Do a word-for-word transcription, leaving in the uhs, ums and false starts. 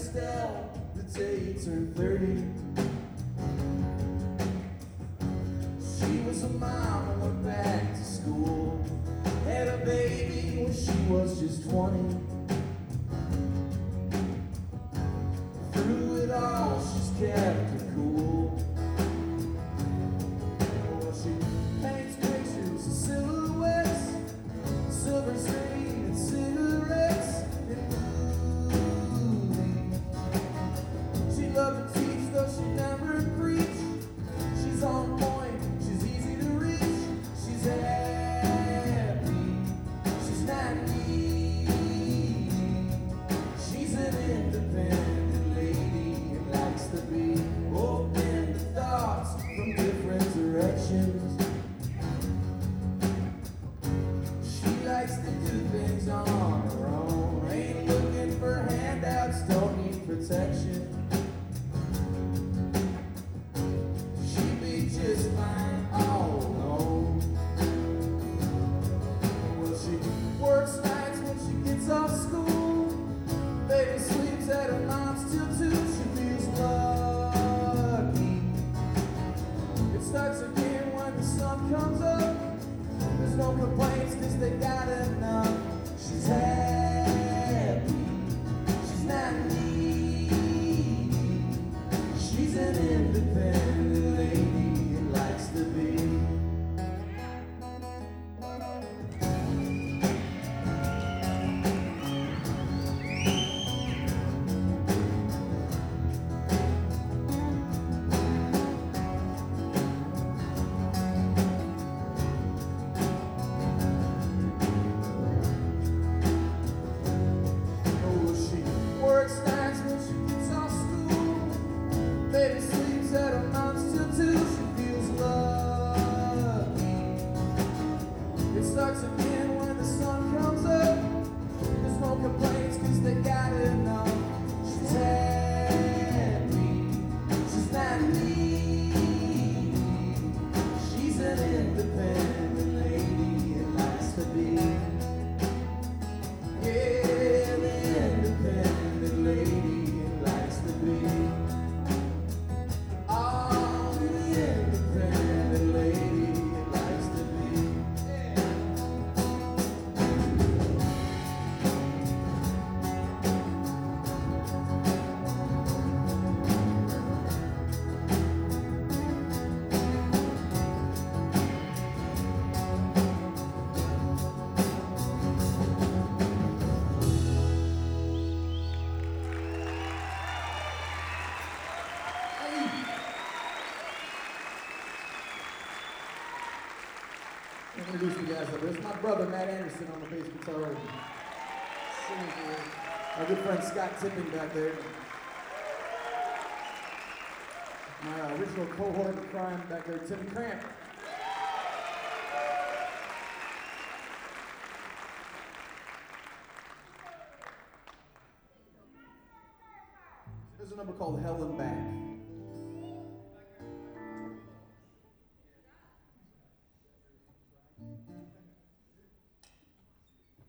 Estelle the day he turned thirty. She was a mom and went back to school. Had a baby when she was just twenty. Through it all, she's kept it cool. Well, she paints pictures of silhouettes, silver screen and cigarettes and movies. She loved to teach, though she never preached. She's on point, she's easy to reach. She's happy, she's not needy. She's an independent lady and likes to be open to thoughts from different directions. She likes to do things on her own, ain't looking for handouts, don't need protection. She'd be just fine all alone. Well, she works nights when she gets off school. Baby sleeps at her mom's till two. She feels lucky. It starts again when the sun comes up. There's no complaints cause they got enough. She's happy, she's not needy. She's an independent lady and likes to be. Oh, she works nights when she gets off school. Baby sleeps at her mom's till two. She feels lucky. It starts again when the sun comes up. There's no complaints cause they got enough. She's happy, she's not needy. She's an independent lady and likes to be. Yeah, the independent lady and likes to be. Oh, the independent lady and likes to be. Introduce you guys. This is my brother Matt Anderson on the bass guitar. Singing for our good friend Scott Tipping back there. My uh, original cohort of crime back there, Tim Cramp. There's a number called Hell and Back.